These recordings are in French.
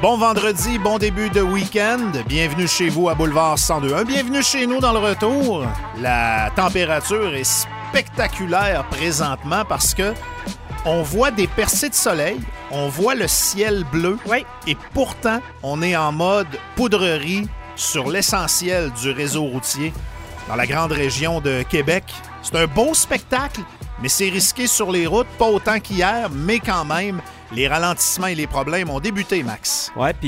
Bon vendredi, bon début de week-end. Bienvenue chez vous à Boulevard 102.1. Bienvenue chez nous dans le retour. La température est spectaculaire présentement parce que on voit des percées de soleil, on voit le ciel bleu, oui. Et pourtant, on est en mode poudrerie sur l'essentiel du réseau routier dans la grande région de Québec. C'est un beau spectacle, mais c'est risqué sur les routes, pas autant qu'hier, mais quand même, les ralentissements et les problèmes ont débuté, Max. Ouais, puis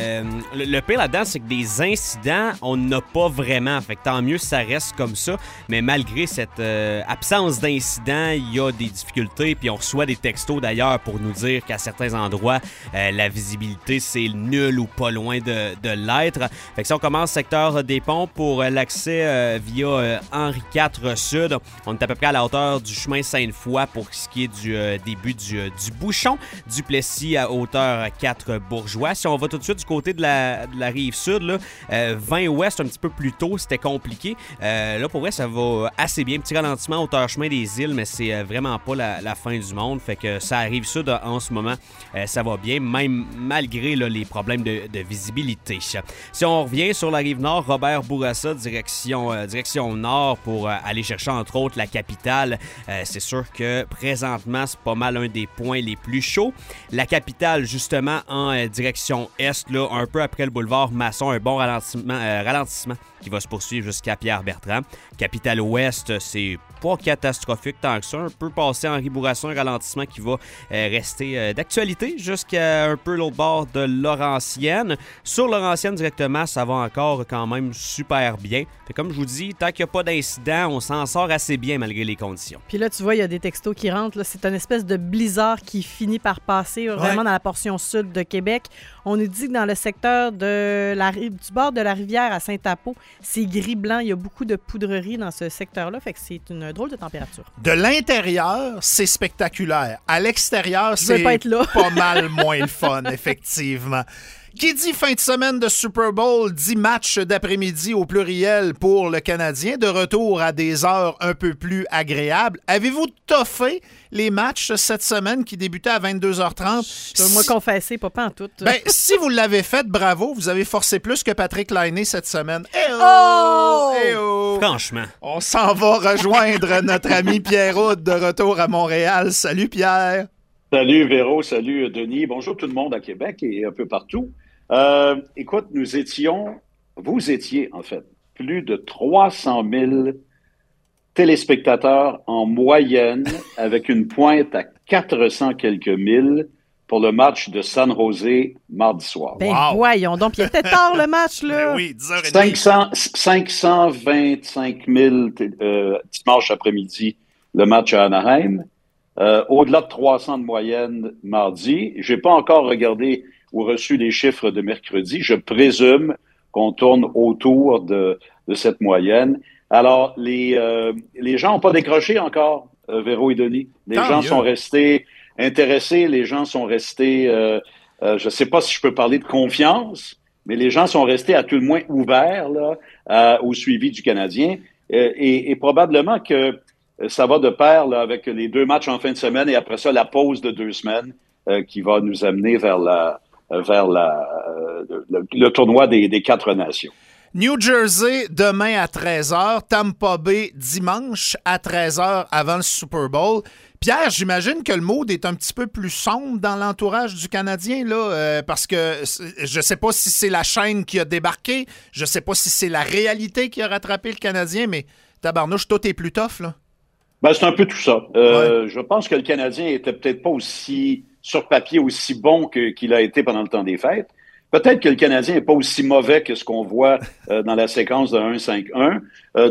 le pire là-dedans, c'est que des incidents, on n'a pas vraiment. Fait que tant mieux si ça reste comme ça. Mais malgré cette absence d'incidents, il y a des difficultés. Puis on reçoit des textos d'ailleurs pour nous dire qu'à certains endroits, la visibilité, c'est nul ou pas loin de l'être. Fait que si on commence secteur des ponts pour l'accès via Henri IV Sud, on est à peu près à la hauteur du chemin Sainte-Foy pour ce qui est du début du bouchon. Duplessis à hauteur 4 Bourgeois. Si on va tout de suite du côté de la rive sud, là, 20 ouest, un petit peu plus tôt, c'était compliqué. Là, pour vrai, ça va assez bien. Petit ralentissement à hauteur chemin des îles, mais c'est vraiment pas la fin du monde. Fait que ça arrive sud en ce moment, ça va bien, même malgré là, les problèmes de visibilité. Si on revient sur la rive nord, Robert Bourassa, direction nord pour aller chercher entre autres la capitale. C'est sûr que présentement, c'est pas mal un des points les plus chauds. La capitale, justement, en direction est, là, un peu après le boulevard Masson, un bon ralentissement qui va se poursuivre jusqu'à Pierre-Bertrand. Capitale ouest, c'est pas catastrophique tant que ça. Un peu passé Henri Bourassa, un ralentissement qui va rester d'actualité jusqu'à un peu l'autre bord de Laurentienne. Sur Laurentienne, directement, ça va encore quand même super bien. Fait comme je vous dis, tant qu'il n'y a pas d'incident, on s'en sort assez bien malgré les conditions. Puis là, tu vois, il y a des textos qui rentrent. Là. C'est une espèce de blizzard qui finit par passer vraiment dans la portion sud de Québec. On nous dit que dans le secteur du bord de la rivière à Saint-Apo, c'est gris-blanc. Il y a beaucoup de poudrerie dans ce secteur-là. Fait que c'est une drôle de température. De l'intérieur, c'est spectaculaire. À l'extérieur, c'est pas mal moins le fun, effectivement. Qui dit fin de semaine de Super Bowl, dit match d'après-midi au pluriel pour le Canadien, de retour à des heures un peu plus agréables. Avez-vous toffé les matchs cette semaine qui débutaient à 22h30? Je dois moi confesser, pas en tout. Ben, si vous l'avez fait, bravo, vous avez forcé plus que Patrick Laine cette semaine. Oh! Eh-oh! Franchement. On s'en va rejoindre notre ami Pierre Houde de retour à Montréal. Salut Pierre! Salut Véro, salut Denis. Bonjour tout le monde à Québec et un peu partout. Écoute, vous étiez en fait plus de 300 000 téléspectateurs en moyenne avec une pointe à 400 quelques mille pour le match de San Jose mardi soir. Ben voyons donc, il était tard le match là. Ben oui, 10h30. 525 000 dimanche après-midi, le match à Anaheim. Au-delà de 300 de moyenne mardi. Je n'ai pas encore regardé ou reçu les chiffres de mercredi. Je présume qu'on tourne autour de cette moyenne. Alors, les gens n'ont pas décroché encore, Véro et Denis. Les gens sont restés intéressés, les gens sont restés, je ne sais pas si je peux parler de confiance, mais les gens sont restés à tout le moins ouverts là, au suivi du Canadien. Et probablement que ça va de pair là, avec les 2 matchs en fin de semaine et après ça, la pause de 2 semaines qui va nous amener vers le tournoi des 4 nations. New Jersey, demain à 13h. Tampa Bay, dimanche à 13h avant le Super Bowl. Pierre, j'imagine que le mood est un petit peu plus sombre dans l'entourage du Canadien, là, parce que je ne sais pas si c'est la chaîne qui a débarqué, je ne sais pas si c'est la réalité qui a rattrapé le Canadien, mais tabarnouche, tout est plus tough, là. Ben, c'est un peu tout ça. Je pense que le Canadien était peut-être pas aussi, sur papier, aussi bon qu'il a été pendant le temps des fêtes. Peut-être que le Canadien n'est pas aussi mauvais que ce qu'on voit dans la séquence de 1-5-1.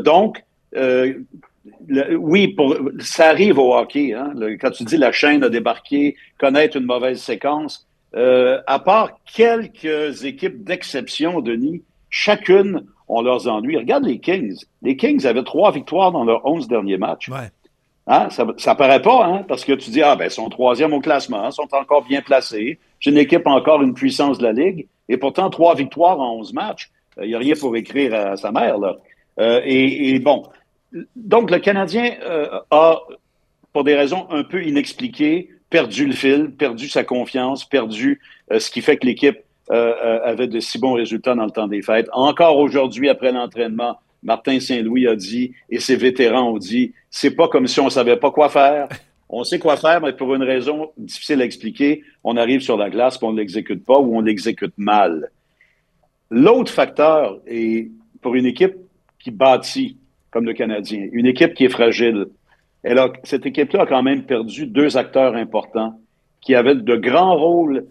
Oui, ça arrive au hockey. Hein? Quand tu dis la chaîne a débarqué, connaître une mauvaise séquence, à part quelques équipes d'exception, Denis, chacune ont leurs ennuis. Regarde les Kings. Les Kings avaient 3 victoires dans leurs 11 derniers matchs. Ouais. Hein? Ça paraît pas, hein? Parce que tu dis, ils sont 3e au classement, sont encore bien placés. C'est une équipe encore une puissance de la Ligue. Et pourtant, 3 victoires en 11 matchs. Il n'y a rien pour écrire à sa mère, là. Bon. Donc, le Canadien a, pour des raisons un peu inexpliquées, perdu le fil, perdu sa confiance, perdu ce qui fait que l'équipe avait de si bons résultats dans le temps des fêtes. Encore aujourd'hui, après l'entraînement, Martin Saint-Louis a dit, et ses vétérans ont dit, c'est pas comme si on savait pas quoi faire. On sait quoi faire, mais pour une raison difficile à expliquer, on arrive sur la glace, puis on ne l'exécute pas ou on l'exécute mal. L'autre facteur est pour une équipe qui bâtit, comme le Canadien, une équipe qui est fragile. Cette équipe-là a quand même perdu 2 acteurs importants qui avaient de grands rôles,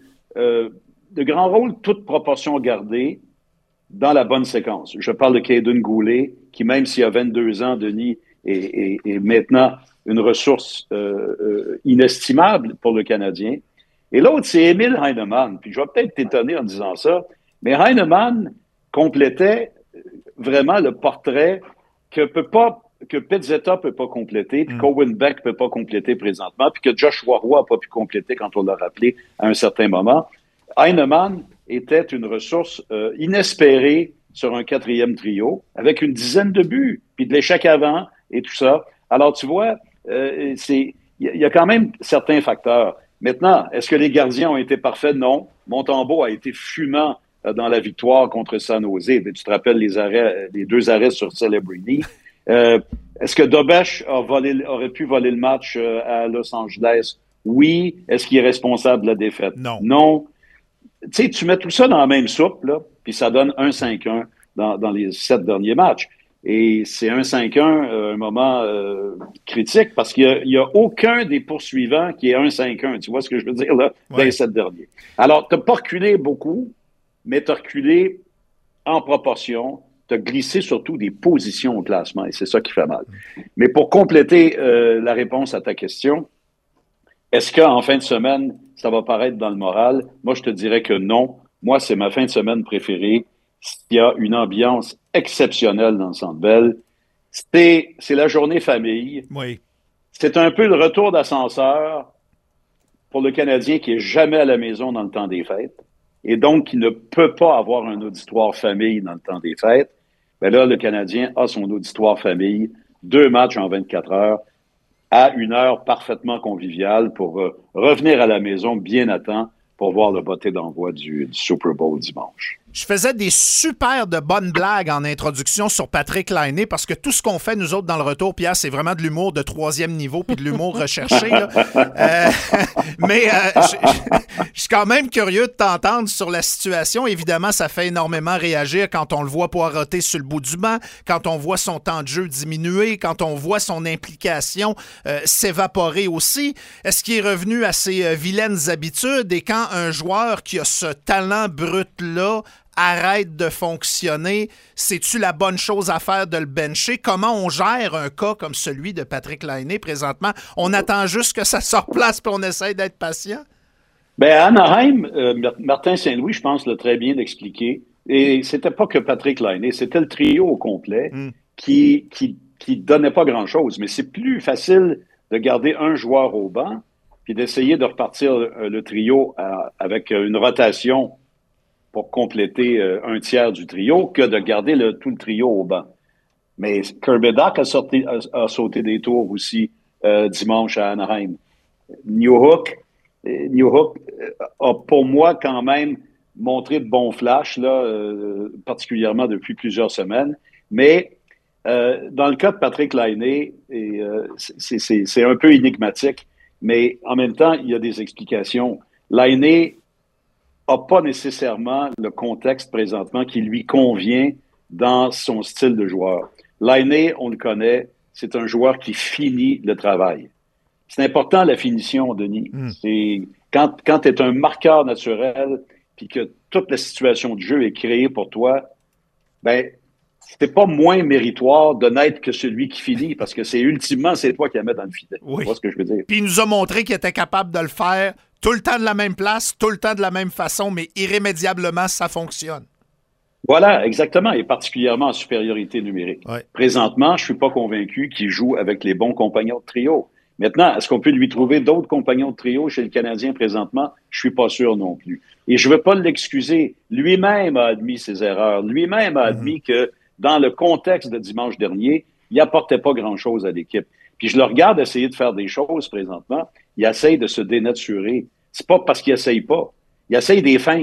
toute proportion gardée, dans la bonne séquence. Je parle de Caden Goulet, qui même s'il a 22 ans, Denis, est maintenant une ressource inestimable pour le Canadien. Et l'autre, c'est Emil Heinemann. Puis je vais peut-être t'étonner en disant ça, mais Heinemann complétait vraiment le portrait que Pezzetta peut pas compléter, puis qu'Owen Beck peut pas compléter présentement, puis que Joshua Roy a pas pu compléter quand on l'a rappelé à un certain moment. Heinemann était une ressource inespérée sur un 4e trio, avec une dizaine de buts, puis de l'échec avant et tout ça. Alors, tu vois, il y a quand même certains facteurs. Maintenant, est-ce que les gardiens ont été parfaits? Non. Montembeault a été fumant dans la victoire contre San Jose. Tu te rappelles les 2 arrêts sur Celebrini. Est-ce que Dobesch aurait pu voler le match à Los Angeles? Oui. Est-ce qu'il est responsable de la défaite? Non. Tu sais, tu mets tout ça dans la même soupe, là, puis ça donne 1-5-1 dans les 7 derniers matchs. Et c'est 1-5-1, un moment critique, parce qu'il n'y a aucun des poursuivants qui est 1-5-1. Tu vois ce que je veux dire, là, dans les 7 derniers. Alors, tu n'as pas reculé beaucoup, mais tu as reculé en proportion. Tu as glissé surtout des positions au classement, et c'est ça qui fait mal. Mais pour compléter la réponse à ta question, est-ce qu'en fin de semaine, ça va paraître dans le moral? Moi, je te dirais que non. Moi, c'est ma fin de semaine préférée. Il y a une ambiance exceptionnelle dans le Centre Bell. C'est la journée famille. Oui. C'est un peu le retour d'ascenseur pour le Canadien qui est jamais à la maison dans le temps des fêtes et donc qui ne peut pas avoir un auditoire famille dans le temps des fêtes. Ben là, le Canadien a son auditoire famille, 2 matchs en 24 heures à une heure parfaitement conviviale pour revenir à la maison bien à temps pour voir le botté d'envoi du Super Bowl dimanche. Je faisais des super de bonnes blagues en introduction sur Patrick Laine parce que tout ce qu'on fait, nous autres, dans le retour, Pierre, c'est vraiment de l'humour de 3e niveau puis de l'humour recherché. Là. Mais je suis quand même curieux de t'entendre sur la situation. Évidemment, ça fait énormément réagir quand on le voit poireauter sur le bout du banc, quand on voit son temps de jeu diminuer, quand on voit son implication s'évaporer aussi. Est-ce qu'il est revenu à ses vilaines habitudes? Et quand un joueur qui a ce talent brut-là arrête de fonctionner, c'est-tu la bonne chose à faire de le bencher? Comment on gère un cas comme celui de Patrick Laine présentement? On attend juste que ça se replace puis on essaie d'être patient? Bien, à Anaheim, Martin Saint-Louis, je pense, l'a très bien expliqué. Et c'était pas que Patrick Laine, c'était le trio au complet qui donnait pas grand-chose. Mais c'est plus facile de garder un joueur au banc puis d'essayer de repartir le trio avec une rotation pour compléter un tiers du trio que de garder tout le trio au banc. Mais Kirby Dach a sauté des tours aussi dimanche à Anaheim. Newhook a pour moi quand même montré de bons flashs, là, particulièrement depuis plusieurs semaines. Mais dans le cas de Patrick Laine, c'est un peu énigmatique, mais en même temps, il y a des explications. Laine n'a pas nécessairement le contexte présentement qui lui convient dans son style de joueur. Laine, on le connaît, c'est un joueur qui finit le travail. C'est important la finition, Denis. C'est quand tu es un marqueur naturel puis que toute la situation de jeu est créée pour toi, ben c'est pas moins méritoire de n'être que celui qui finit parce que c'est ultimement c'est toi qui la mets dans le filet. Oui. Tu vois ce que je veux dire? Puis il nous a montré qu'il était capable de le faire tout le temps de la même place, tout le temps de la même façon, mais irrémédiablement, ça fonctionne. Voilà, exactement, et particulièrement en supériorité numérique. Ouais. Présentement, je suis pas convaincu qu'il joue avec les bons compagnons de trio. Maintenant, est-ce qu'on peut lui trouver d'autres compagnons de trio chez le Canadien présentement? Je suis pas sûr non plus. Et je veux pas l'excuser. Lui-même a admis ses erreurs. Lui-même a admis que dans le contexte de dimanche dernier, il apportait pas grand-chose à l'équipe. Puis je le regarde essayer de faire des choses présentement. Il essaye de se dénaturer. C'est pas parce qu'il essaye pas. Il essaye des feintes.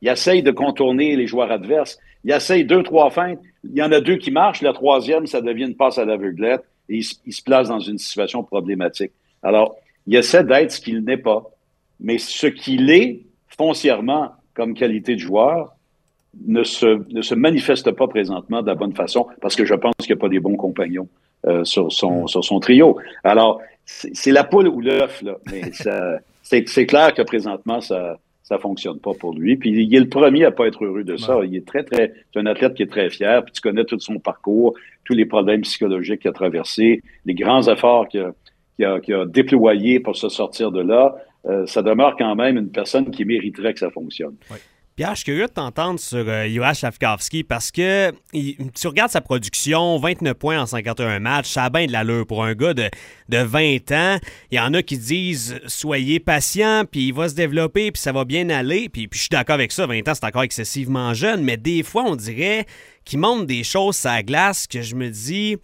Il essaye de contourner les joueurs adverses. Il essaye 2-3 feintes. Il y en a 2 qui marchent. La troisième, ça devient une passe à l'aveuglette et il se place dans une situation problématique. Alors, il essaie d'être ce qu'il n'est pas. Mais ce qu'il est, foncièrement, comme qualité de joueur, ne se manifeste pas présentement de la bonne façon parce que je pense qu'il n'y a pas des bons compagnons sur son trio. Alors, c'est la poule ou l'œuf, là. Mais c'est clair que présentement, ça fonctionne pas pour lui. Puis il est le premier à pas être heureux de ça. Il est c'est un athlète qui est très fier. Puis tu connais tout son parcours, tous les problèmes psychologiques qu'il a traversés, les grands efforts qu'il a déployés pour se sortir de là. Ça demeure quand même une personne qui mériterait que ça fonctionne. Oui. Pierre, je suis curieux de t'entendre sur Juraj Slafkovský parce que tu regardes sa production, 29 points en 51 matchs, ça a bien de l'allure pour un gars de 20 ans. Il y en a qui disent « soyez patient, puis il va se développer, puis ça va bien aller ». Puis je suis d'accord avec ça, 20 ans, c'est encore excessivement jeune, mais des fois, on dirait qu'il montre des choses sur la glace que je me dis...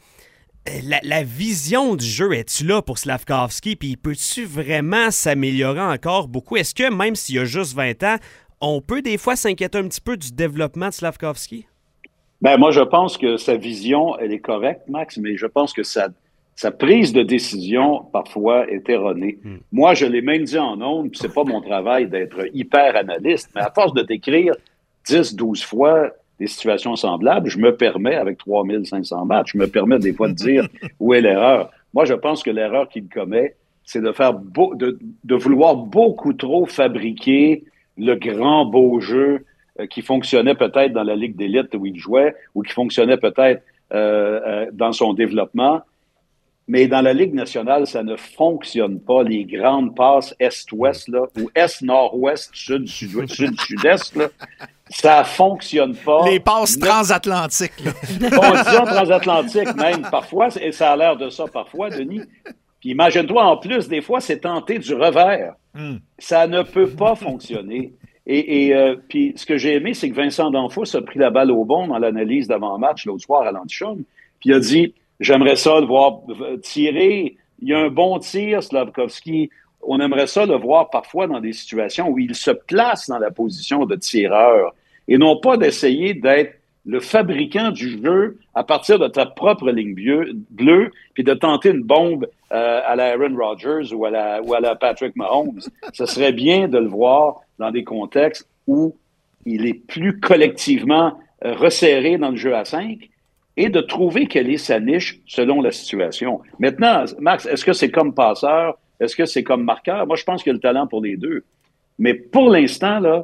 La vision du jeu, es-tu là pour Slafkovský? Puis peux-tu vraiment s'améliorer encore beaucoup? Est-ce que même s'il y a juste 20 ans, on peut des fois s'inquiéter un petit peu du développement de Slafkovský? Ben moi, je pense que sa vision, elle est correcte, Max, mais je pense que sa prise de décision, parfois, est erronée. Moi, je l'ai même dit en ondes, puis c'est pas mon travail d'être hyper analyste, mais à force de décrire 10-12 fois des situations semblables, je me permets, avec 3500 matchs, je me permets des fois de dire où est l'erreur. Moi, je pense que l'erreur qu'il commet, c'est de faire de vouloir beaucoup trop fabriquer le grand beau jeu qui fonctionnait peut-être dans la Ligue d'élite où il jouait ou qui fonctionnait peut-être dans son développement. Mais dans la Ligue nationale, ça ne fonctionne pas. Les grandes passes est-ouest, là, ou est-nord-ouest, sud-sud-est, là, ça fonctionne pas. Les passes transatlantiques, là. Disons transatlantiques même, parfois, et ça a l'air de ça parfois, Denis. Puis imagine-toi, en plus, des fois, c'est tenté du revers. Ça ne peut pas fonctionner. Et puis ce que j'ai aimé, c'est que Vincent Danfous a pris la balle au bon dans l'analyse d'avant-match l'autre soir à l'antichambre, puis il a dit « J'aimerais ça le voir tirer. Il y a un bon tir, Slafkovský. On aimerait ça le voir parfois dans des situations où il se place dans la position de tireur et non pas d'essayer d'être le fabricant du jeu à partir de ta propre ligne bleue puis de tenter une bombe à la Aaron Rodgers ou à la Patrick Mahomes. Ce serait bien de le voir dans des contextes où il est plus collectivement resserré dans le jeu à 5 et de trouver quelle est sa niche selon la situation. Maintenant, Max, est-ce que c'est comme passeur? Est-ce que c'est comme marqueur? Moi, je pense qu'il a le talent pour les deux. Mais pour l'instant, là,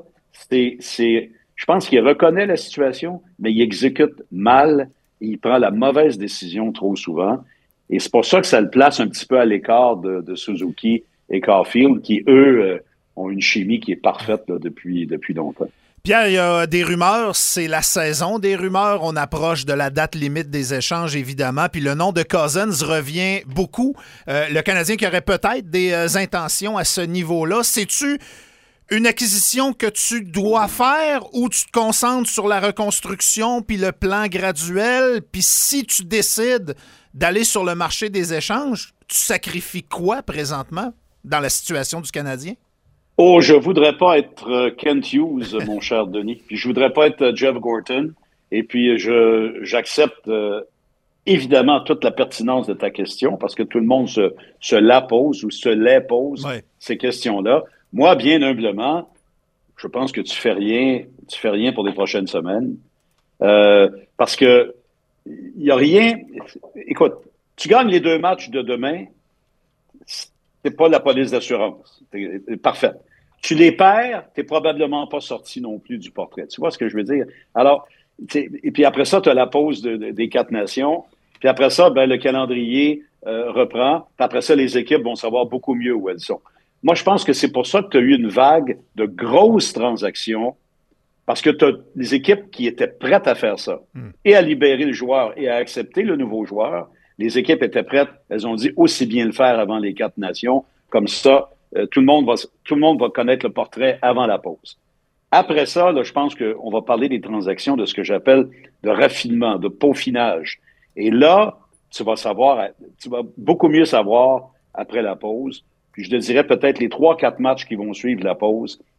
je pense qu'il reconnaît la situation, mais il exécute mal et il prend la mauvaise décision trop souvent. Et c'est pour ça que ça le place un petit peu à l'écart de Suzuki et Caulfield, qui, eux, ont une chimie qui est parfaite là, depuis longtemps. Pierre, il y a des rumeurs, c'est la saison des rumeurs. On approche de la date limite des échanges, évidemment. Puis le nom de Cousins revient beaucoup. Le Canadien qui aurait peut-être des intentions à ce niveau-là. C'est-tu une acquisition que tu dois faire ou tu te concentres sur la reconstruction puis le plan graduel? Puis si tu décides d'aller sur le marché des échanges, tu sacrifies quoi présentement dans la situation du Canadien? Oh, je voudrais pas être Kent Hughes, mon cher Denis. Puis je voudrais pas être Jeff Gorton. Et puis j'accepte évidemment toute la pertinence de ta question parce que tout le monde se la pose ou se les pose, ces questions-là. Moi, bien humblement, je pense que tu fais rien pour les prochaines semaines. Parce que il y a rien. Écoute, tu gagnes les 2 matchs de demain, c'est pas la police d'assurance. C'est parfait. Tu les perds, t'es probablement pas sorti non plus du portrait. Tu vois ce que je veux dire? Alors, et puis après ça, tu as la pause des 4 nations. Puis après ça, ben, le calendrier reprend. Puis après ça, les équipes vont savoir beaucoup mieux où elles sont. Moi, je pense que c'est pour ça que tu as eu une vague de grosses transactions parce que tu as des équipes qui étaient prêtes à faire ça et à libérer le joueur et à accepter le nouveau joueur. Les équipes étaient prêtes. Elles ont dit aussi bien le faire avant les 4 nations. Comme ça, tout le monde va connaître le portrait avant la pause. Après ça, là, je pense qu'on va parler des transactions de ce que j'appelle de raffinement, de peaufinage. Et là, tu vas beaucoup mieux savoir après la pause. Puis je te dirais peut-être les 3-4 matchs qui vont suivre la pause,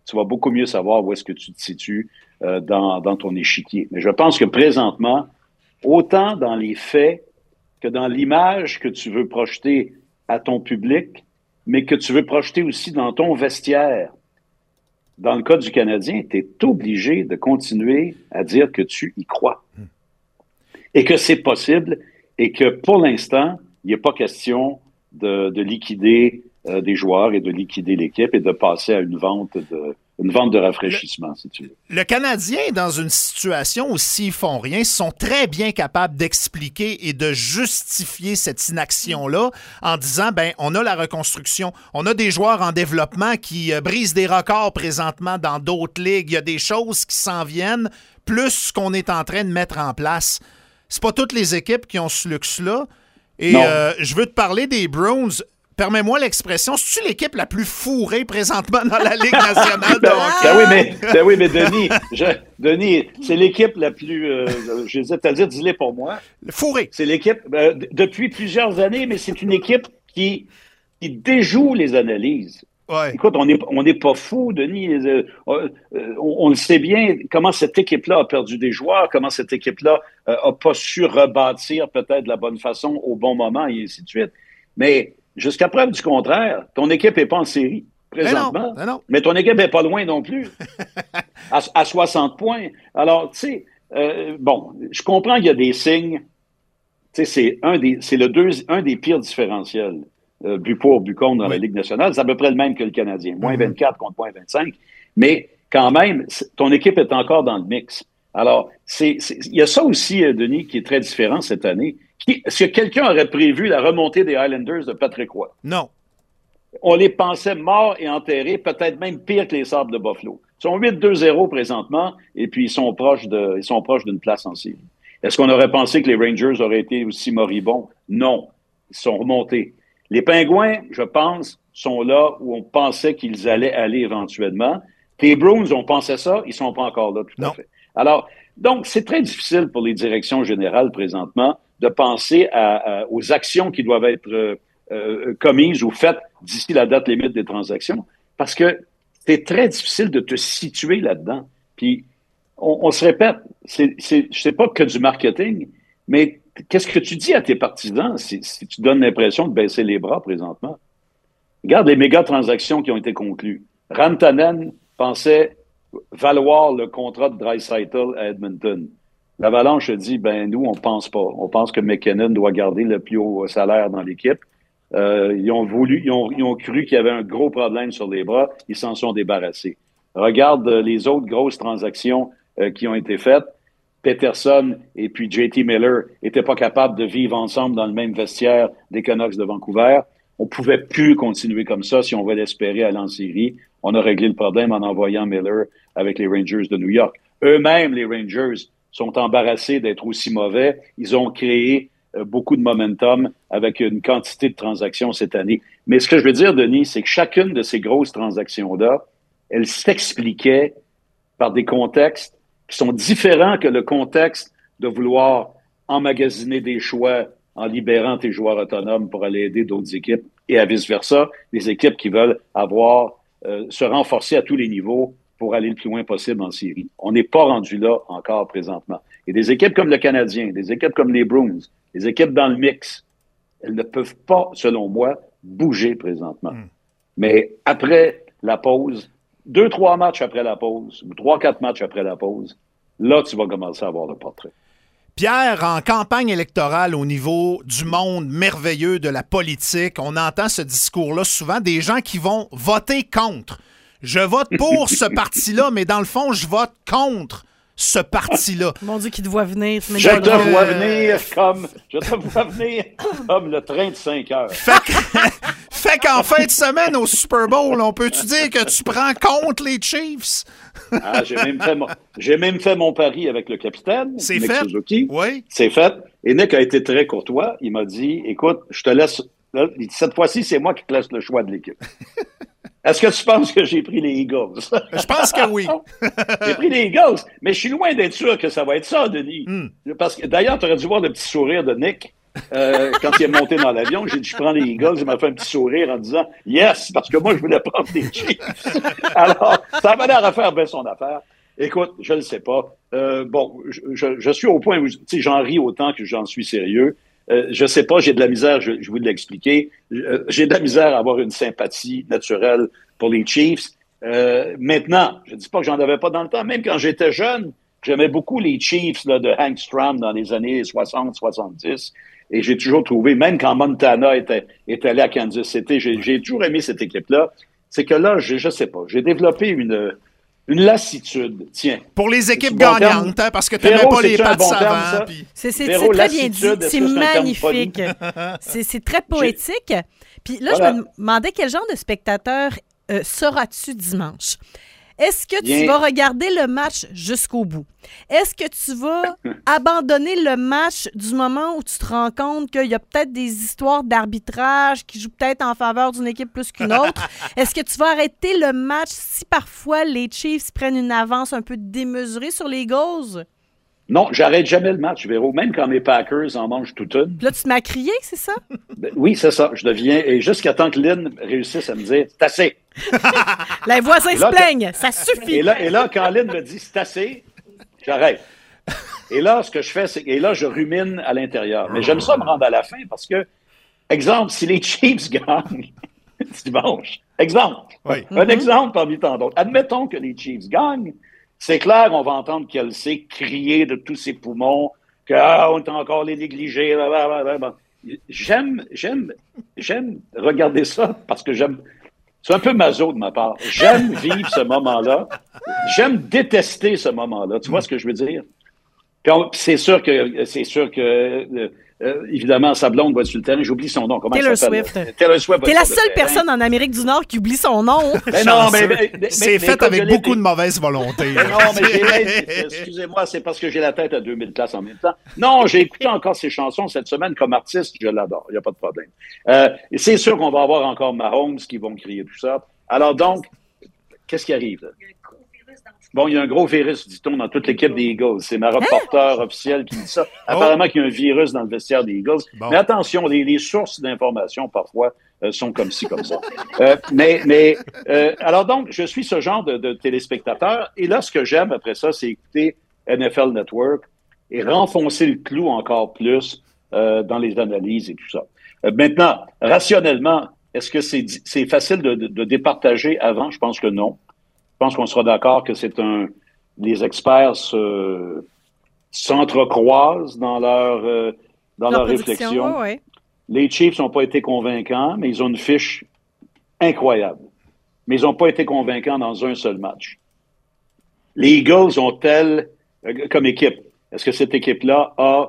tu vas beaucoup mieux savoir où est-ce que tu te situes dans ton échiquier. Mais je pense que présentement, autant dans les faits que dans l'image que tu veux projeter à ton public, mais que tu veux projeter aussi dans ton vestiaire, dans le cas du Canadien, tu es obligé de continuer à dire que tu y crois. Et que c'est possible et que pour l'instant, il n'est pas question de liquider des joueurs et de liquider l'équipe et de passer à une vente de rafraîchissement, si tu veux. Le Canadien, dans une situation où s'ils font rien, sont très bien capables d'expliquer et de justifier cette inaction-là en disant, on a la reconstruction, on a des joueurs en développement qui brisent des records présentement dans d'autres ligues, il y a des choses qui s'en viennent, plus ce qu'on est en train de mettre en place. C'est pas toutes les équipes qui ont ce luxe-là. Et je veux te parler des Bruins. Permets-moi l'expression, c'est-tu l'équipe la plus fourrée présentement dans la Ligue nationale de hockey? Oui, mais Denis, c'est l'équipe la plus... j'hésite à le dire, dis-le pour moi. Fourrée. C'est l'équipe, depuis plusieurs années, mais c'est une équipe qui déjoue les analyses. Ouais. Écoute, on n'est pas fou, Denis. On le sait bien, comment cette équipe-là a perdu des joueurs, comment cette équipe-là n'a pas su rebâtir peut-être de la bonne façon au bon moment, et ainsi de suite. Mais jusqu'à preuve du contraire, ton équipe n'est pas en série présentement, mais ton équipe n'est pas loin non plus, à 60 points. Alors, tu sais, je comprends qu'il y a des signes. Tu sais, c'est un des pires différentiels. But pour, but contre dans la Ligue nationale, c'est à peu près le même que le Canadien. Moins 24 contre moins 25. Mais quand même, ton équipe est encore dans le mix. Alors, il y a ça aussi, Denis, qui est très différent cette année. Est-ce que quelqu'un aurait prévu la remontée des Highlanders de Patrick Roy? Non. On les pensait morts et enterrés, peut-être même pire que les Sabres de Buffalo. Ils sont 8-2-0 présentement, et puis ils sont proches d'une place en série. Est-ce qu'on aurait pensé que les Rangers auraient été aussi moribonds? Non. Ils sont remontés. Les Pingouins, je pense, sont là où on pensait qu'ils allaient aller éventuellement. Les Bruins, on pensait ça, ils sont pas encore là tout à fait. Alors, donc, c'est très difficile pour les directions générales présentement de penser aux actions qui doivent être commises ou faites d'ici la date limite des transactions, parce que c'est très difficile de te situer là-dedans. Puis, on se répète, c'est pas que du marketing, mais qu'est-ce que tu dis à tes partisans si tu donnes l'impression de baisser les bras présentement? Regarde les méga transactions qui ont été conclues. Rantanen pensait valoir le contrat de Draisaitl à Edmonton. L'Avalanche dit, nous, on pense pas. On pense que McKinnon doit garder le plus haut salaire dans l'équipe. Ils ont cru qu'il y avait un gros problème sur les bras. Ils s'en sont débarrassés. Regarde les autres grosses transactions qui ont été faites. Peterson et puis JT Miller n'étaient pas capables de vivre ensemble dans le même vestiaire des Canucks de Vancouver. On pouvait plus continuer comme ça si on voulait espérer aller en série. On a réglé le problème en envoyant Miller avec les Rangers de New York. Eux-mêmes, les Rangers, sont embarrassés d'être aussi mauvais. Ils ont créé beaucoup de momentum avec une quantité de transactions cette année. Mais ce que je veux dire, Denis, c'est que chacune de ces grosses transactions-là, elles s'expliquaient par des contextes qui sont différents que le contexte de vouloir emmagasiner des choix en libérant tes joueurs autonomes pour aller aider d'autres équipes et à vice-versa, des équipes qui veulent se renforcer à tous les niveaux pour aller le plus loin possible en série. On n'est pas rendu là encore présentement. Et des équipes comme le Canadien, des équipes comme les Bruins, des équipes dans le mix, elles ne peuvent pas, selon moi, bouger présentement. Mais après la pause, 2-3 matchs après la pause, ou 3-4 matchs après la pause, là, tu vas commencer à avoir le portrait. Pierre, en campagne électorale au niveau du monde merveilleux de la politique, on entend ce discours-là souvent, des gens qui vont voter contre. Je vote pour ce parti-là, mais dans le fond, je vote contre ce parti-là. Mon Dieu, qui te voit venir. Je te vois venir comme le train de 5 heures. Fait qu'en fin de semaine au Super Bowl, on peut-tu dire que tu prends contre les Chiefs? J'ai même fait mon pari avec le capitaine, C'est Nick fait? Suzuki. Oui. C'est fait. Et Nick a été très courtois. Il m'a dit, écoute, je te laisse... Cette fois-ci, c'est moi qui te laisse le choix de l'équipe. Est-ce que tu penses que j'ai pris les Eagles? Je pense que oui. J'ai pris les Eagles, mais je suis loin d'être sûr que ça va être ça, Denis. Parce que d'ailleurs, tu aurais dû voir le petit sourire de Nick quand il est monté dans l'avion. J'ai dit, je prends les Eagles. Il m'a fait un petit sourire en disant, yes, parce que moi, je voulais prendre les Chiefs. Alors, ça va l'air à faire bien son affaire. Écoute, je ne le sais pas. Je suis au point où, j'en ris autant que j'en suis sérieux. Je sais pas, j'ai de la misère, je vous l'expliquer. J'ai de la misère à avoir une sympathie naturelle pour les Chiefs. Maintenant, je dis pas que j'en avais pas dans le temps. Même quand j'étais jeune, j'aimais beaucoup les Chiefs là, de Hank Stram dans les années 60-70. Et j'ai toujours trouvé, même quand Montana était allé à Kansas City, j'ai toujours aimé cette équipe-là. C'est que là, je sais pas, j'ai développé une lassitude, tiens. Pour les équipes gagnantes, hein, parce que tu n'aimais pas les Pats avant. C'est très bien dit. C'est magnifique. C'est très poétique. Puis là, je me demandais quel genre de spectateur seras-tu dimanche? Est-ce que tu vas regarder le match jusqu'au bout? Est-ce que tu vas abandonner le match du moment où tu te rends compte qu'il y a peut-être des histoires d'arbitrage qui jouent peut-être en faveur d'une équipe plus qu'une autre? Est-ce que tu vas arrêter le match si parfois les Chiefs prennent une avance un peu démesurée sur les Eagles? Non, j'arrête jamais le match, Véro, même quand mes Packers en mangent toute une. Puis là, tu te mets à crier, c'est ça? Oui, c'est ça. Je deviens... Et jusqu'à temps que Lynn réussisse à me dire « C'est assez! » Les voisins se plaignent, ça suffit! Et là, quand Lynn me dit « C'est assez », j'arrête. Et là, ce que je fais, c'est... Et là, je rumine à l'intérieur. Mais j'aime ça me rendre à la fin parce que, exemple, si les Chiefs gagnent dimanche, exemple, un exemple parmi tant d'autres, admettons que les Chiefs gagnent, c'est clair, on va entendre Kelsey crier de tous ses poumons qu'on est encore les négligés. Blablabla. J'aime regarder ça parce que j'aime. C'est un peu maso de ma part. J'aime vivre ce moment-là. J'aime détester ce moment-là. Tu vois ce que je veux dire? Puis c'est sûr que évidemment, sa blonde va être sur le terrain. J'oublie son nom. Comment Taylor s'appelle? Swift. Taylor Swift. T'es la seule personne en Amérique du Nord qui oublie son nom. C'est fait avec beaucoup de mauvaise volonté. Excusez-moi, c'est parce que j'ai la tête à 2000 places en même temps. Non, j'ai écouté encore ses chansons cette semaine comme artiste. Je l'adore. Il n'y a pas de problème. C'est sûr qu'on va avoir encore Mahomes qui vont crier tout ça. Alors donc, qu'est-ce qui arrive là? Bon, il y a un gros virus, dit-on, dans toute l'équipe des Eagles. C'est ma reporter officielle qui dit ça. Apparemment qu'il y a un virus dans le vestiaire des Eagles. Bon. Mais attention, les sources d'information, parfois, sont comme ci, comme ça. Alors donc, je suis ce genre de téléspectateur. Et là, ce que j'aime après ça, c'est écouter NFL Network et renfoncer le clou encore plus dans les analyses et tout ça. Maintenant, rationnellement, est-ce que c'est facile de départager avant? Je pense que non. Je pense qu'on sera d'accord que les experts s'entrecroisent dans leur réflexion. Ouais. Les Chiefs n'ont pas été convaincants, mais ils ont une fiche incroyable. Mais ils n'ont pas été convaincants dans un seul match. Les Eagles ont-elles, comme équipe, est-ce que cette équipe-là a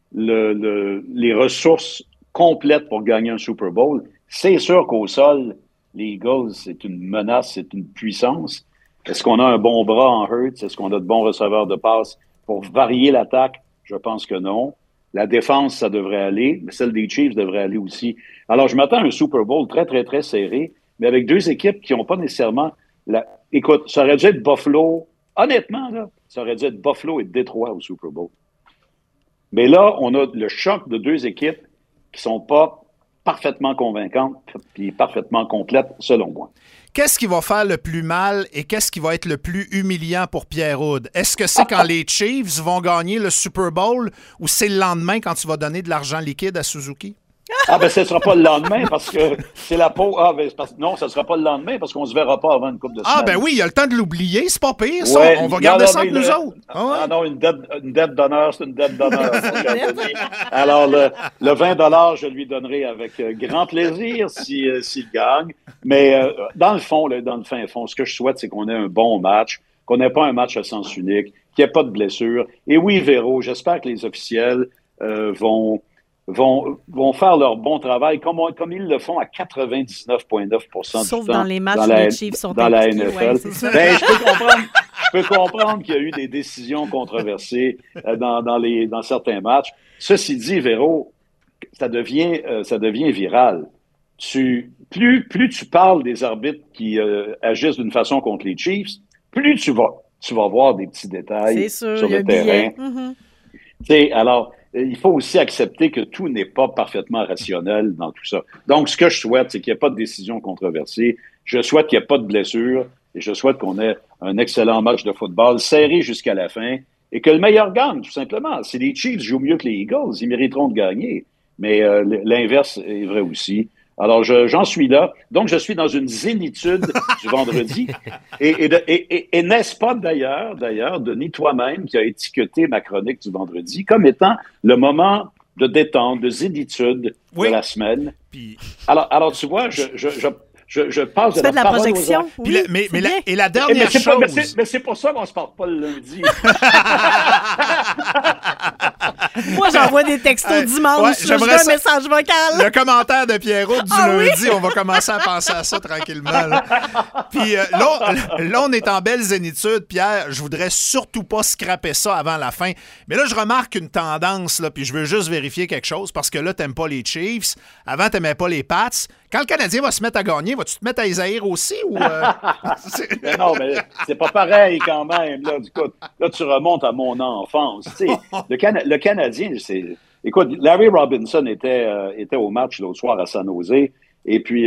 les ressources complètes pour gagner un Super Bowl? C'est sûr qu'au sol, les Eagles, c'est une menace, c'est une puissance. Est-ce qu'on a un bon bras en Hurts? Est-ce qu'on a de bons receveurs de passe pour varier l'attaque? Je pense que non. La défense, ça devrait aller, mais celle des Chiefs devrait aller aussi. Alors, je m'attends à un Super Bowl très, très, très serré, mais avec deux équipes qui n'ont pas nécessairement... Écoute, ça aurait dû être Buffalo. Honnêtement, là, ça aurait dû être Buffalo et Détroit au Super Bowl. Mais là, on a le choc de deux équipes qui sont pas parfaitement convaincantes et parfaitement complètes, selon moi. Qu'est-ce qui va faire le plus mal et qu'est-ce qui va être le plus humiliant pour Pierre Houde? Est-ce que c'est quand les Chiefs vont gagner le Super Bowl ou c'est le lendemain quand tu vas donner de l'argent liquide à Suzuki? Ce ne sera pas le lendemain parce que c'est la peau. Non, ce ne sera pas le lendemain parce qu'on ne se verra pas avant une couple de semaines. Oui, il y a le temps de l'oublier, c'est pas pire, ça. Ouais, on va garder ça entre nous autres. Non, une dette d'honneur, c'est une dette d'honneur. Alors, le 20 je lui donnerai avec grand plaisir s'il gagne. Mais dans le fond, dans le fin fond, ce que je souhaite, c'est qu'on ait un bon match, qu'on n'ait pas un match à sens unique, qu'il n'y ait pas de blessure. Et oui, Véro, j'espère que les officiels vont faire leur bon travail comme ils le font à 99,9% Sauf du temps. Dans les matchs où les Chiefs sont dans la impliqués, NFL. Je peux comprendre qu'il y a eu des décisions controversées dans certains matchs. Ceci dit, Véro, ça devient viral. Plus tu parles des arbitres qui agissent d'une façon contre les Chiefs, plus tu vas voir des petits détails sur le terrain. Mm-hmm. Alors, il faut aussi accepter que tout n'est pas parfaitement rationnel dans tout ça. Donc, ce que je souhaite, c'est qu'il n'y ait pas de décision controversée. Je souhaite qu'il n'y ait pas de blessure et je souhaite qu'on ait un excellent match de football serré jusqu'à la fin et que le meilleur gagne, tout simplement. Si les Chiefs jouent mieux que les Eagles, ils mériteront de gagner. Mais l'inverse est vrai aussi. Alors, j'en suis là. Donc, je suis dans une zénitude du vendredi. Et n'est-ce pas d'ailleurs, Denis, toi-même, qui a étiqueté ma chronique du vendredi comme étant le moment de détente, de zénitude de la semaine. Puis... Alors, tu vois, je passe de la parole projection. aux Oui, et la dernière chose... Mais c'est pour ça qu'on se parle pas le lundi. Moi, j'envoie des textos dimanche. Je veux un message vocal. Le commentaire de Pierrot du lundi, on va commencer à penser à ça tranquillement. Là. Puis là, on est en belle zénitude. Pierre, je voudrais surtout pas scraper ça avant la fin. Mais là, je remarque une tendance, là, puis je veux juste vérifier quelque chose, parce que là, t'aimes pas les Chiefs. Avant, t'aimais pas les Pats. Quand le Canadien va se mettre à gagner, vas-tu te mettre à Isaïr aussi? Ou mais non, mais c'est pas pareil quand même. Là, tu remontes à mon enfance. Tu sais, le Canadien, c'est... Écoute, Larry Robinson était au match l'autre soir à San Jose. Et puis,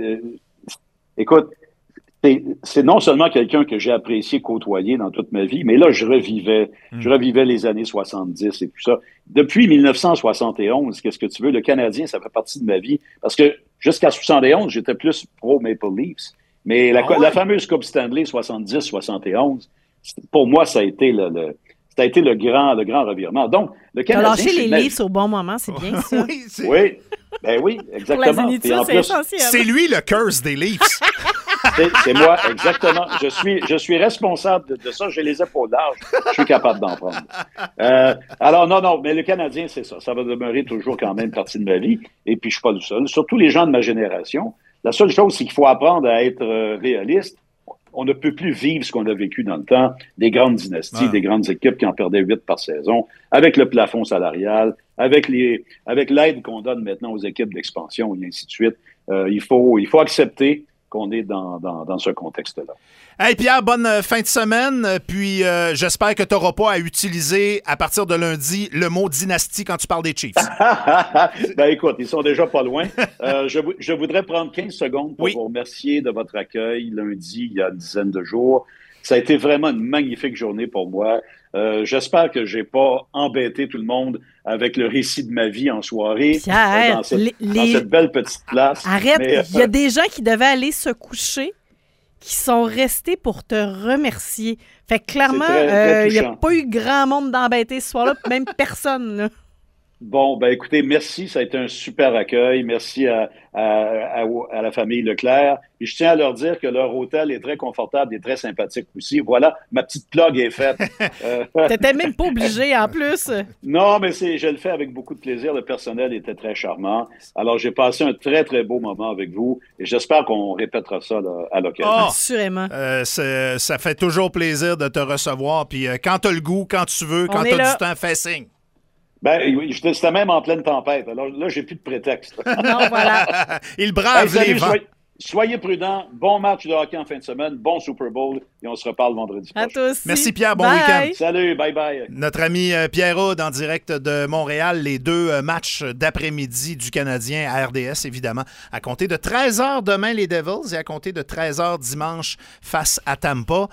écoute, c'est non seulement quelqu'un que j'ai apprécié côtoyer dans toute ma vie, mais là, je revivais les années 70 et tout ça. Depuis 1971, qu'est-ce que tu veux, le Canadien, ça fait partie de ma vie. Parce que jusqu'à 71, j'étais plus pro Maple Leafs. Mais la fameuse Coupe Stanley 70-71, pour moi, ça a été le grand revirement. Donc, le Canadien... T'as lâché les Leafs au bon moment, c'est bien ça. Oui, ben oui, exactement. Pour la zénitude, c'est essentiel. C'est lui le curse des Leafs. C'est moi, exactement. Je suis responsable de ça. J'ai les épaules larges. Je suis capable d'en prendre. Alors, non, mais le Canadien, c'est ça. Ça va demeurer toujours quand même partie de ma vie. Et puis, je suis pas le seul. Surtout les gens de ma génération. La seule chose, c'est qu'il faut apprendre à être réaliste. On ne peut plus vivre ce qu'on a vécu dans le temps, des grandes dynasties, des grandes équipes qui en perdaient 8 par saison, avec le plafond salarial, avec l'aide qu'on donne maintenant aux équipes d'expansion et ainsi de suite. Il faut accepter qu'on est dans ce contexte-là. Hey Pierre, bonne fin de semaine. Puis j'espère que tu n'auras pas à utiliser à partir de lundi le mot dynastie quand tu parles des Chiefs. Ben écoute, ils sont déjà pas loin. Je voudrais prendre 15 secondes pour vous remercier de votre accueil lundi, il y a une dizaine de jours. Ça a été vraiment une magnifique journée pour moi. J'espère que j'ai pas embêté tout le monde avec le récit de ma vie en soirée. Pierre, dans cette belle petite place. Arrête, il y a des gens qui devaient aller se coucher qui sont restés pour te remercier. Fait que clairement, il n'y a pas eu grand monde d'embêter ce soir-là, même personne. Là. Bon, ben écoutez, merci, ça a été un super accueil. Merci à la famille Leclerc. Et je tiens à leur dire que leur hôtel est très confortable et très sympathique aussi. Voilà, ma petite plug est faite. T'étais même pas obligé en plus. Non, mais je le fais avec beaucoup de plaisir. Le personnel était très charmant. Alors, j'ai passé un très, très beau moment avec vous et j'espère qu'on répétera ça là, à l'occasion. Oh, assurément. Ça fait toujours plaisir de te recevoir. Puis quand t'as le goût, quand tu veux, quand t'as du temps, fais signe. Ben, c'était même en pleine tempête. Alors là, j'ai plus de prétexte. Non, voilà. Il brave les vents. Soyez prudents. Bon match de hockey en fin de semaine. Bon Super Bowl. Et on se reparle vendredi prochain. À toi aussi. Merci Pierre. Bon week-end. Salut. Bye-bye. Notre ami Pierre Houde en direct de Montréal. Les 2 matchs d'après-midi du Canadien à RDS, évidemment. À compter de 13h demain, les Devils. Et à compter de 13h dimanche face à Tampa.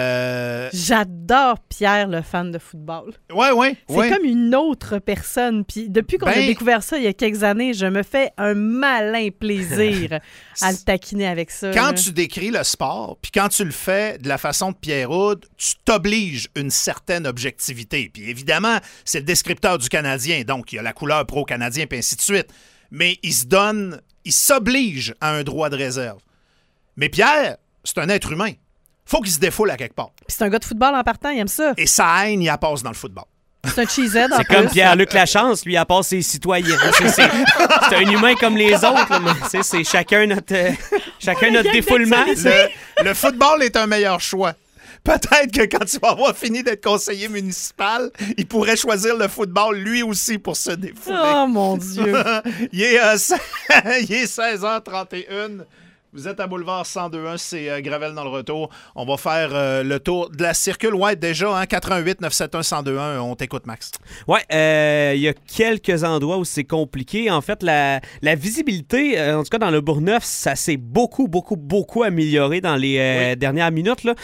J'adore Pierre, le fan de football. Oui. C'est comme une autre personne. Puis depuis qu'on a découvert ça il y a quelques années, je me fais un malin plaisir à le taquiner avec ça. Quand tu décris le sport, puis quand tu le fais de la façon de Pierre Houde, tu t'obliges une certaine objectivité. Puis évidemment, c'est le descripteur du Canadien, donc il y a la couleur pro-canadien, puis ainsi de suite. Mais il s'oblige à un droit de réserve. Mais Pierre, c'est un être humain. Faut qu'il se défoule à quelque part. Puis c'est un gars de football en partant, il aime ça. Et sa haine, il la passe dans le football. C'est un cheesehead en plus. C'est comme Pierre-Luc Lachance, lui, à part ses citoyens. C'est un humain comme les autres. Là, mais c'est chacun notre défoulement. Le football est un meilleur choix. Peut-être que quand tu vas avoir fini d'être conseiller municipal, il pourrait choisir le football lui aussi pour se défouler. Oh mon Dieu! Il est 16h31. Vous êtes à Boulevard 102.1, c'est Gravel dans le retour. On va faire le tour de la circule. Ouais, déjà, hein, 88 971 1021. On t'écoute, Max. Ouais, il y a quelques endroits où c'est compliqué. En fait, la visibilité, en tout cas dans le Bourgneuf, ça s'est beaucoup amélioré dans les dernières minutes, là.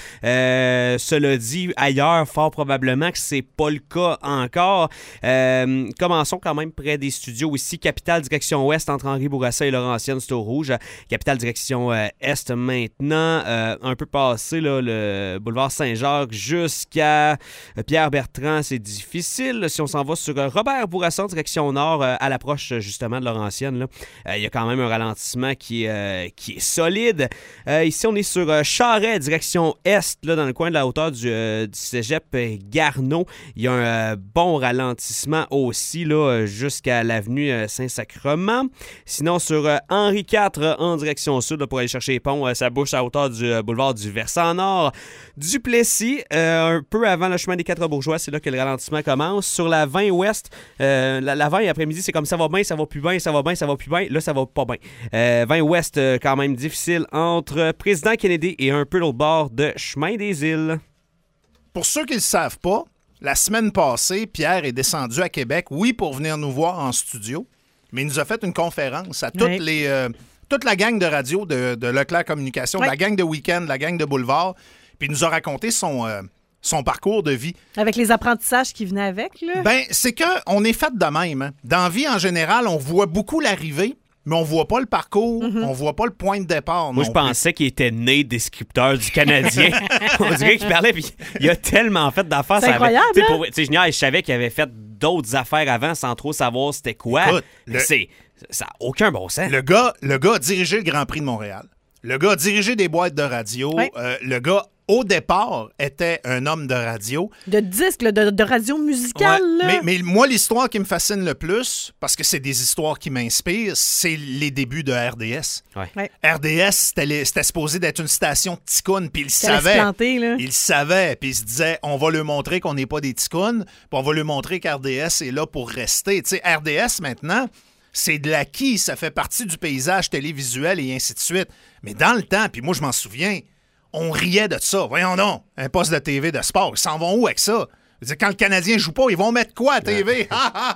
Cela dit, ailleurs, fort probablement que c'est pas le cas encore. Commençons quand même près des studios ici. Capitale direction ouest entre Henri Bourassa et Laurentienne, c'est au rouge. Capitale direction est maintenant, un peu passé là, le boulevard Saint-Jacques jusqu'à Pierre-Bertrand, c'est difficile. Si on s'en va sur Robert Bourassa, direction nord, à l'approche justement de Laurentienne, il y a quand même un ralentissement qui est solide. Ici, on est sur Charest, direction est, là, dans le coin de la hauteur du cégep Garneau. Il y a un bon ralentissement aussi là, jusqu'à l'avenue Saint-Sacrement. Sinon, sur Henri IV, en direction sud, là, pour aller chercher les ponts, ça bouge à hauteur du boulevard du Versant Nord. Duplessis, un peu avant le chemin des Quatre-Bourgeois, c'est là que le ralentissement commence. Sur la 20 ouest, la 20 après-midi, c'est comme ça va bien, ça va plus bien, ça va bien, ça va plus bien. Là, ça va pas bien. 20 ouest, quand même difficile entre Président Kennedy et un peu l'autre bord de Chemin des Îles. Pour ceux qui ne le savent pas, la semaine passée, Pierre est descendu à Québec, oui, pour venir nous voir en studio, mais il nous a fait une conférence à toute la gang de radio de Leclerc Communication, la gang de Week-end, la gang de Boulevard, puis il nous a raconté son parcours de vie. Avec les apprentissages qui venaient avec, là? Ben, c'est qu'on est fait de même. Hein. Dans la vie, en général, on voit beaucoup l'arrivée, mais on voit pas le parcours, on voit pas le point de départ. Moi, je pensais qu'il était né descripteur du Canadien. On dirait qu'il parlait, puis il a tellement fait d'affaires. C'est incroyable, je savais qu'il avait fait d'autres affaires avant sans trop savoir c'était quoi. Écoute, ça n'a aucun bon sens. Le gars a dirigé le Grand Prix de Montréal. Le gars a dirigé des boîtes de radio. Oui. Le gars, au départ, était un homme de radio. De disque, là, de radio musicale. Ouais. Là. Mais moi, l'histoire qui me fascine le plus, parce que c'est des histoires qui m'inspirent, c'est les débuts de RDS. Ouais. RDS, c'était supposé d'être une station de ticounes, puis il Qu'elle savait. allait se planter, là. Il savait, puis il se disait, on va lui montrer qu'on n'est pas des ticounes, puis on va lui montrer qu'RDS est là pour rester. Tu sais, RDS, maintenant, c'est de l'acquis, ça fait partie du paysage télévisuel et ainsi de suite. Mais dans le temps, puis moi, je m'en souviens, on riait de ça. Voyons donc, un poste de TV de sport, ils s'en vont où avec ça? Je veux dire, quand le Canadien joue pas, ils vont mettre quoi à TV?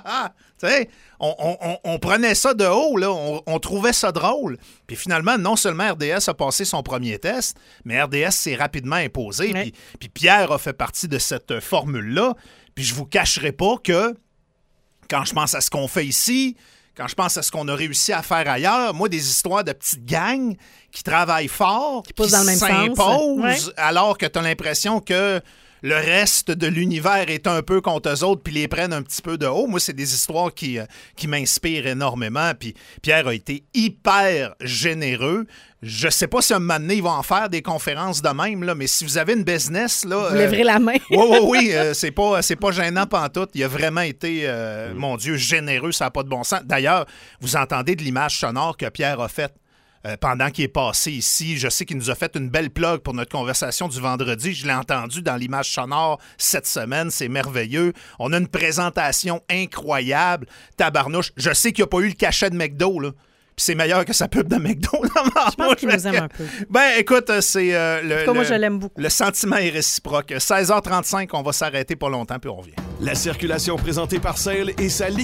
Tu sais, on prenait ça de haut, là. On trouvait ça drôle. Puis finalement, non seulement RDS a passé son premier test, mais RDS s'est rapidement imposé. Ouais. Puis Pierre a fait partie de cette formule-là. Puis je vous cacherai pas que quand je pense à ce qu'on fait ici, quand je pense à ce qu'on a réussi à faire ailleurs, moi, des histoires de petites gangs qui travaillent fort, qui poussent dans le même sens. s'imposent, alors que tu as l'impression que le reste de l'univers est un peu contre eux autres puis les prennent un petit peu de haut. Moi, c'est des histoires qui m'inspirent énormément. Puis Pierre a été hyper généreux. Je sais pas si un moment donné, ils vont en faire des conférences de même, là, mais si vous avez une business... là, vous lèverez la main. Oui, c'est pas gênant pantoute. Il a vraiment été, mon Dieu, généreux, ça n'a pas de bon sens. D'ailleurs, vous entendez de l'image sonore que Pierre a faite pendant qu'il est passé ici. Je sais qu'il nous a fait une belle plug pour notre conversation du vendredi. Je l'ai entendu dans l'image sonore cette semaine. C'est merveilleux. On a une présentation incroyable. Tabarnouche. Je sais qu'il n'y a pas eu le cachet de McDo, là. Puis c'est meilleur que sa pub de McDo. Je pense qu'il nous aime un peu. Ben, écoute, c'est moi, je l'aime beaucoup. Le sentiment est réciproque. 16h35, on va s'arrêter pas longtemps, puis on revient. La circulation présentée par Sale et sa liquidation